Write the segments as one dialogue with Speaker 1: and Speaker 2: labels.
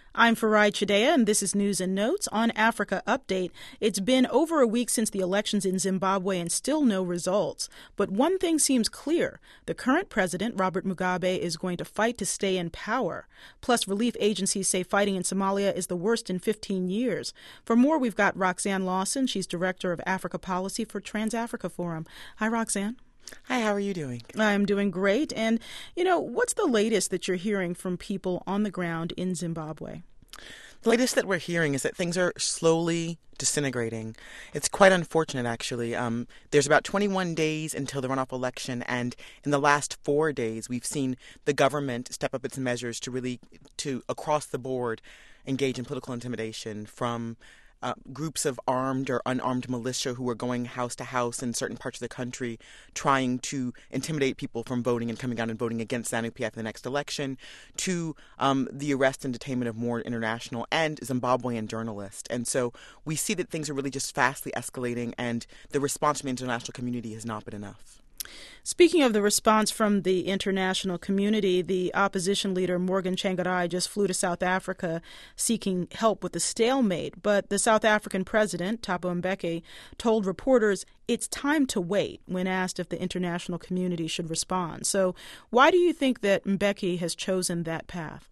Speaker 1: I'm Farai Chidea, and this is News and Notes on Africa Update. It's been over a week since the elections in Zimbabwe and still no results. But one thing seems clear. The current president, Robert Mugabe, is going to fight to stay in power. Plus, relief agencies say fighting in Somalia is the worst in 15 years. For more, we've got Roxanne Lawson. She's Director of Africa Policy for Trans-Africa Forum. Hi, Roxanne.
Speaker 2: Hi, how are you doing?
Speaker 1: I'm doing great. And, what's the latest that you're hearing from people on the ground in Zimbabwe?
Speaker 2: The latest that we're hearing is that things are slowly disintegrating. It's quite unfortunate, actually. There's about 21 days until the runoff election, and in the last 4 days, we've seen the government step up its measures to across the board, engage in political intimidation from groups of armed or unarmed militia who are going house to house in certain parts of the country, trying to intimidate people from voting and coming out and voting against ZANU-PF in the next election, to the arrest and detainment of more international and Zimbabwean journalists. And so we see that things are really just fastly escalating, and the response from the international community has not been enough.
Speaker 1: Speaking of the response from the international community, the opposition leader Morgan Tsvangirai just flew to South Africa seeking help with the stalemate. But the South African president, Thabo Mbeki, told reporters it's time to wait when asked if the international community should respond. So why do you think that Mbeki has chosen that path?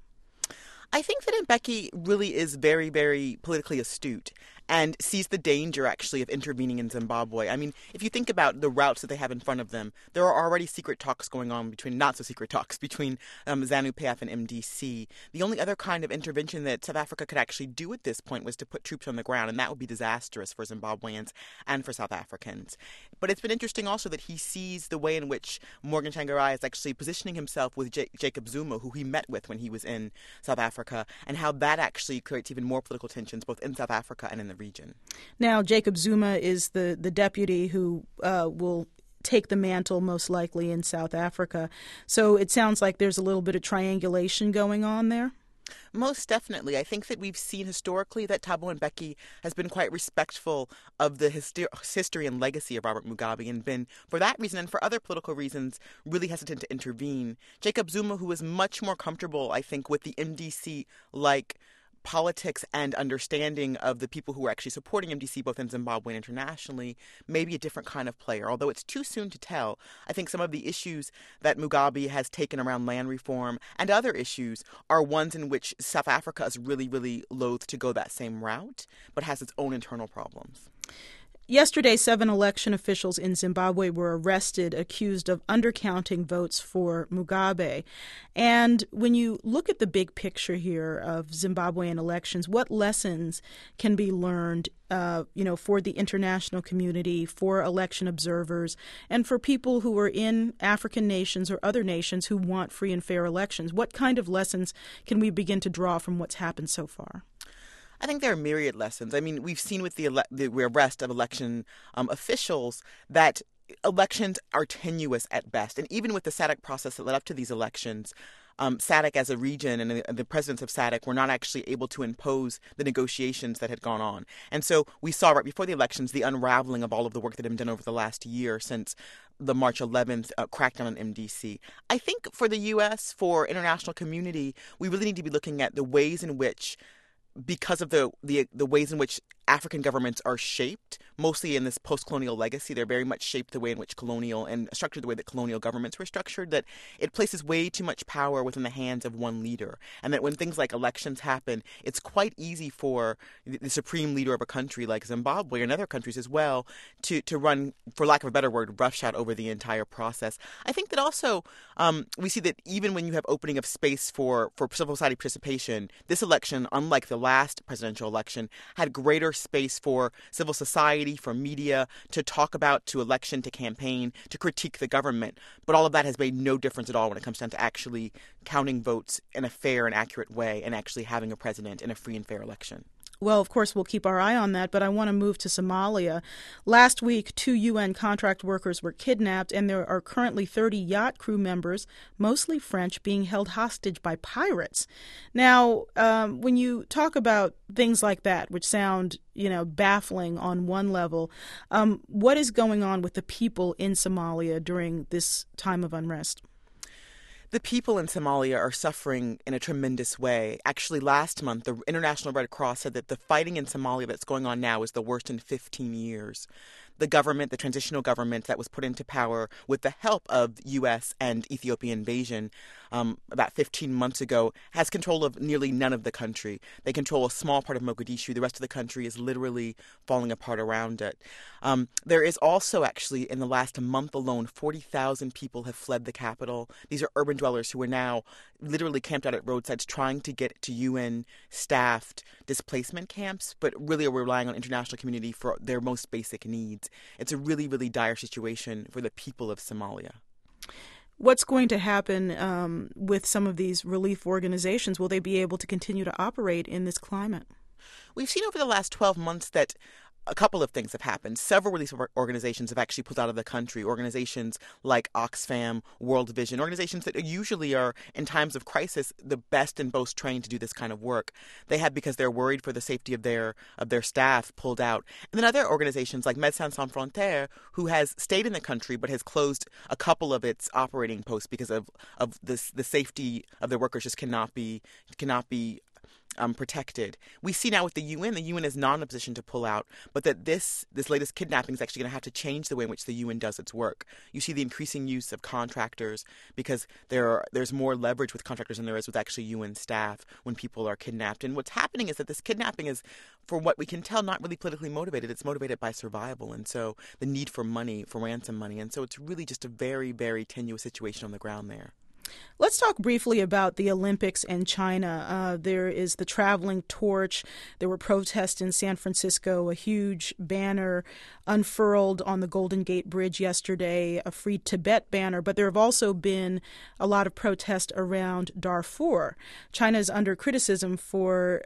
Speaker 2: I think that Mbeki really is very, very politically astute and sees the danger, actually, of intervening in Zimbabwe. I mean, if you think about the routes that they have in front of them, there are already secret talks going on not-so-secret talks between ZANU-PF and MDC. The only other kind of intervention that South Africa could actually do at this point was to put troops on the ground, and that would be disastrous for Zimbabweans and for South Africans. But it's been interesting also that he sees the way in which Morgan Tsvangirai is actually positioning himself with Jacob Zuma, who he met with when he was in South Africa, and how that actually creates even more political tensions both in South Africa and in the region.
Speaker 1: Now, Jacob Zuma is the deputy who will take the mantle most likely in South Africa. So it sounds like there's a little bit of triangulation going on there.
Speaker 2: Most definitely. I think that we've seen historically that Thabo Mbeki has been quite respectful of the history and legacy of Robert Mugabe and been, for that reason and for other political reasons, really hesitant to intervene. Jacob Zuma, who is much more comfortable, I think, with the MDC-like politics and understanding of the people who are actually supporting MDC both in Zimbabwe and internationally, may be a different kind of player. Although it's too soon to tell, I think some of the issues that Mugabe has taken around land reform and other issues are ones in which South Africa is really, really loath to go that same route, but has its own internal problems.
Speaker 1: Yesterday, 7 election officials in Zimbabwe were arrested, accused of undercounting votes for Mugabe. And when you look at the big picture here of Zimbabwean elections, what lessons can be learned, for the international community, for election observers, and for people who are in African nations or other nations who want free and fair elections? What kind of lessons can we begin to draw from what's happened so far?
Speaker 2: I think there are myriad lessons. I mean, we've seen with the arrest of election officials that elections are tenuous at best. And even with the SADC process that led up to these elections, SADC as a region and the presidents of SADC were not actually able to impose the negotiations that had gone on. And so we saw right before the elections the unraveling of all of the work that had been done over the last year since the March 11th crackdown on MDC. I think for the U.S., for international community, we really need to be looking at the ways in which, because of the ways in which African governments are shaped, mostly in this post-colonial legacy, they're very much shaped the way in which colonial and structured the way that colonial governments were structured, that it places way too much power within the hands of one leader. And that when things like elections happen, it's quite easy for the supreme leader of a country like Zimbabwe and other countries as well to run, for lack of a better word, roughshod over the entire process. I think that also we see that even when you have opening of space for civil society participation, this election, unlike the last presidential election, had greater space for civil society, for media, to talk about, to election, to campaign, to critique the government. But all of that has made no difference at all when it comes down to actually counting votes in a fair and accurate way and actually having a president in a free and fair election.
Speaker 1: Well, of course, we'll keep our eye on that, but I want to move to Somalia. Last week, 2 UN contract workers were kidnapped, and there are currently 30 yacht crew members, mostly French, being held hostage by pirates. Now, when you talk about things like that, which sound, baffling on one level, what is going on with the people in Somalia during this time of unrest?
Speaker 2: The people in Somalia are suffering in a tremendous way. Actually, last month, the International Red Cross said that the fighting in Somalia that's going on now is the worst in 15 years. The government, the transitional government that was put into power with the help of U.S. and Ethiopian invasion about 15 months ago, has control of nearly none of the country. They control a small part of Mogadishu. The rest of the country is literally falling apart around it. There is also, actually, in the last month alone, 40,000 people have fled the capital. These are urban dwellers who are now literally camped out at roadsides trying to get to UN-staffed displacement camps, but really are relying on international community for their most basic needs. It's a really, really dire situation for the people of Somalia.
Speaker 1: What's going to happen with some of these relief organizations? Will they be able to continue to operate in this climate?
Speaker 2: We've seen over the last 12 months that a couple of things have happened. Several relief organizations have actually pulled out of the country. Organizations like Oxfam, World Vision, organizations that usually are, in times of crisis, the best and most trained to do this kind of work. They have, because they're worried for the safety of their staff, pulled out. And then other organizations like Médecins Sans Frontières, who has stayed in the country but has closed a couple of its operating posts because of the safety of their workers just cannot be protected. We see now with the UN is not in a position to pull out, but that this latest kidnapping is actually going to have to change the way in which the UN does its work. You see the increasing use of contractors because there's more leverage with contractors than there is with actually UN staff when people are kidnapped. And what's happening is that this kidnapping is, for what we can tell, not really politically motivated. It's motivated by survival, and so the need for money, for ransom money. And so it's really just a very, very tenuous situation on the ground there.
Speaker 1: Let's talk briefly about the Olympics and China. There is the traveling torch. There were protests in San Francisco, a huge banner unfurled on the Golden Gate Bridge yesterday, a Free Tibet banner, but there have also been a lot of protests around Darfur. China is under criticism for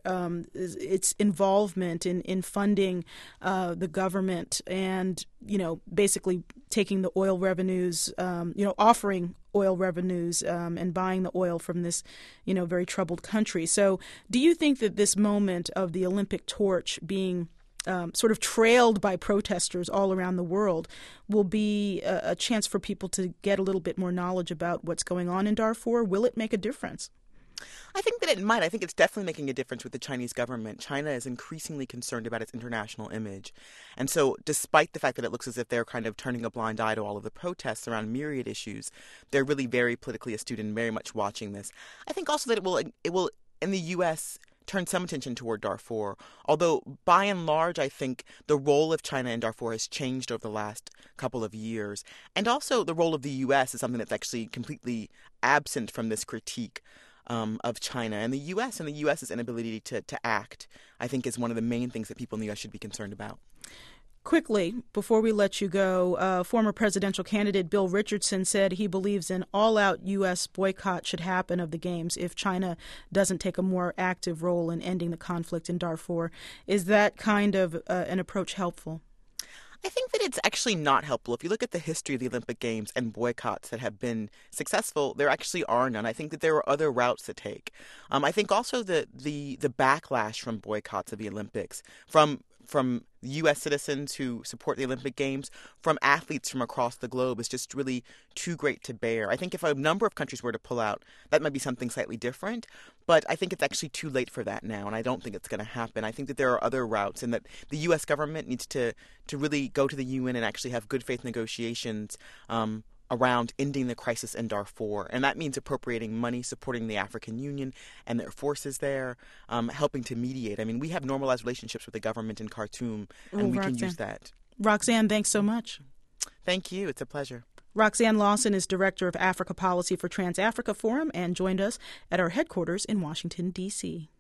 Speaker 1: its involvement in funding the government and, basically taking the oil revenues, offering oil revenues and buying the oil from this, very troubled country. So do you think that this moment of the Olympic torch being sort of trailed by protesters all around the world will be a chance for people to get a little bit more knowledge about what's going on in Darfur? Will it make a difference?
Speaker 2: I think that it might. I think it's definitely making a difference with the Chinese government. China is increasingly concerned about its international image. And so despite the fact that it looks as if they're kind of turning a blind eye to all of the protests around myriad issues, they're really very politically astute and very much watching this. I think also that it will in the U.S., turn some attention toward Darfur, although by and large I think the role of China in Darfur has changed over the last couple of years. And also the role of the U.S. is something that's actually completely absent from this critique of China. And the U.S.'s inability to act, I think, is one of the main things that people in the U.S. should be concerned about.
Speaker 1: Quickly, before we let you go, former presidential candidate Bill Richardson said he believes an all-out U.S. boycott should happen of the Games if China doesn't take a more active role in ending the conflict in Darfur. Is that kind of an approach helpful?
Speaker 2: I think that it's actually not helpful. If you look at the history of the Olympic Games and boycotts that have been successful, there actually are none. I think that there are other routes to take. I think also that the backlash from boycotts of the Olympics, from U.S. citizens who support the Olympic Games, from athletes from across the globe, is just really too great to bear. I think if a number of countries were to pull out, that might be something slightly different, but I think it's actually too late for that now, and I don't think it's going to happen. I think that there are other routes, and that the U.S. government needs to really go to the UN and actually have good faith negotiations around ending the crisis in Darfur. And that means appropriating money, supporting the African Union and their forces there, helping to mediate. I mean, we have normalized relationships with the government in Khartoum, and we can use that.
Speaker 1: Roxanne, thanks so much.
Speaker 2: Thank you. It's a pleasure.
Speaker 1: Roxanne Lawson is Director of Africa Policy for Trans-Africa Forum and joined us at our headquarters in Washington, D.C.